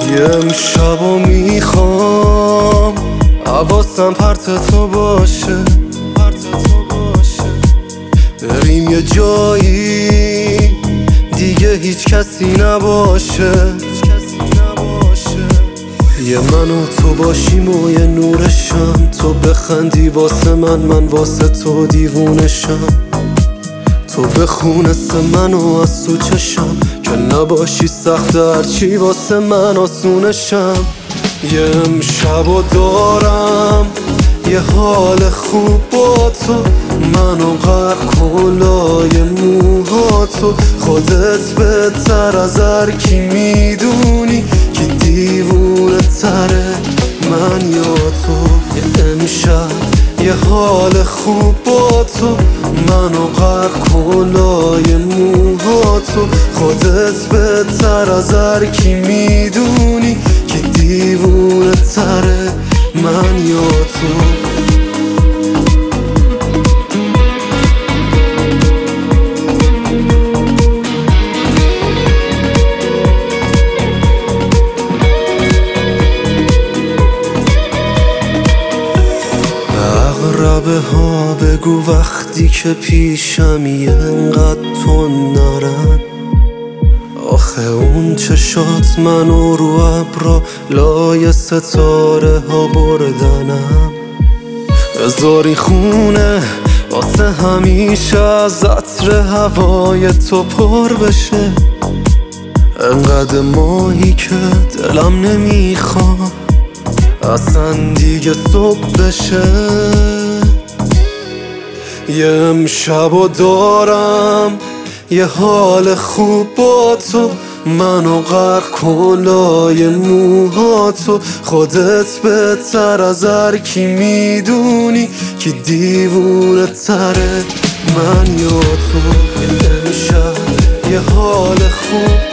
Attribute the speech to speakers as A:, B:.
A: یه امشبو میخوام حواسم پرت تو باشه، بریم یه جایی دیگه هیچ کسی نباشه، یه من و تو باشیم و یه نورشم، تو بخندی واسه من واسه تو دیوونشم، تو بخونست من و از تو چشم که نباشی سخت هرچی واسه من آسونشم. یه امشبو دارم یه حال خوب با تو، منو غرق کن لای موهاتو، خودت بهتر از هر کی میدونی کی دیوونه تره من یا تو. یه امشب یه حال خوب با تو، منو غرق کن لای موهاتو، خودت بهتر از هر کی میدونی کی دیوونه تره من یا تو. اقربه ها بگو وقتی که پیشمی انقدر تون نرن، آخه اون چشات منو رو ابرا لای ستاره ها بردنم، بذاری خونه واسه همیشه از عطر هوای تو پر بشه، انقدر ماهی که دلم نمیخواد اصلا دیگه صبح بشه. یه امشبو دارم یه حال خوب با تو، منو غرق کن لای موهاتو، خودت بهتر از هر کی میدونی کی دیوونه تره من یا تو. یه امشب یه حال خوب